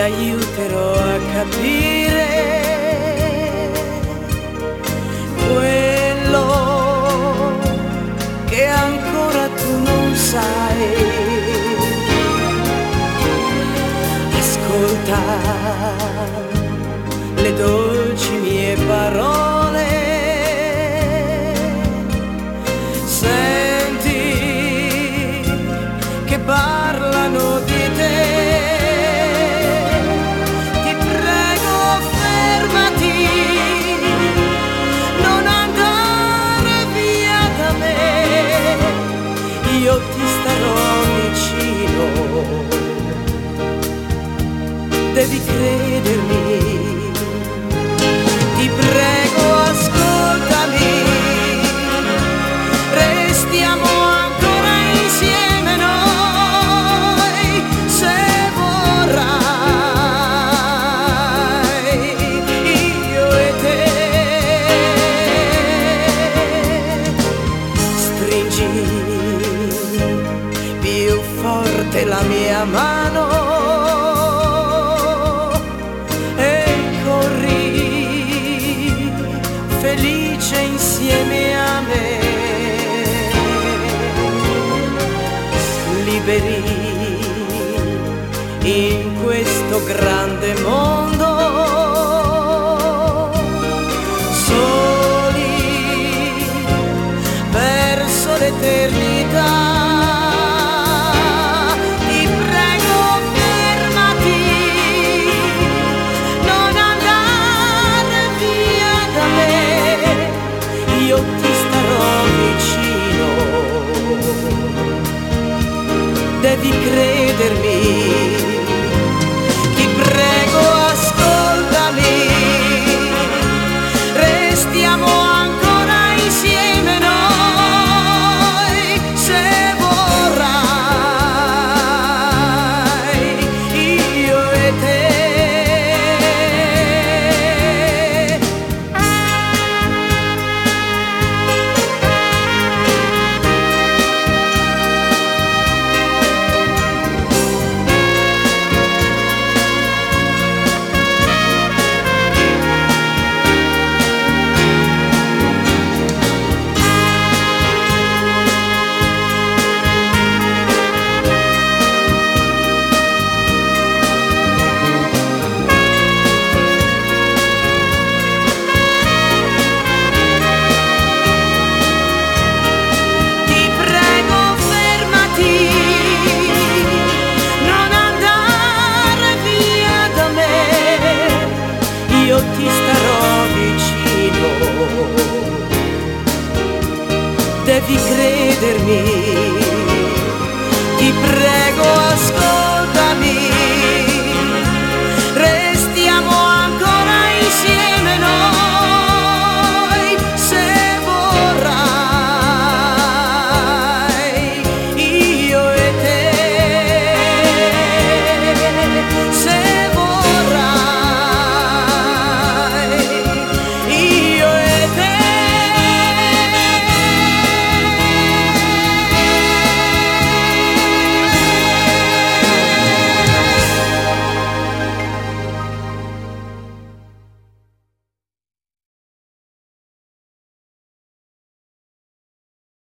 aiuterò a capire quello che ancora tu non sai. Ascolta le dolci mie parole, senti che parlano di te. Ti prego, fermati, non andare via da me, io ti starò vicino. Devi credermi, ti prego, ascoltami, restiamo ancora insieme noi, se vorrai, io e te. Stringi più forte la mia mano felice insieme a me, liberi in questo grande mondo, soli verso l'eternità. Io ti starò vicino, devi credermi, ti prego, ascoltami, restiamo ancora insieme noi, se vorrai, io e te. Io ti starò vicino, devi credermi, ti prego, ascolta.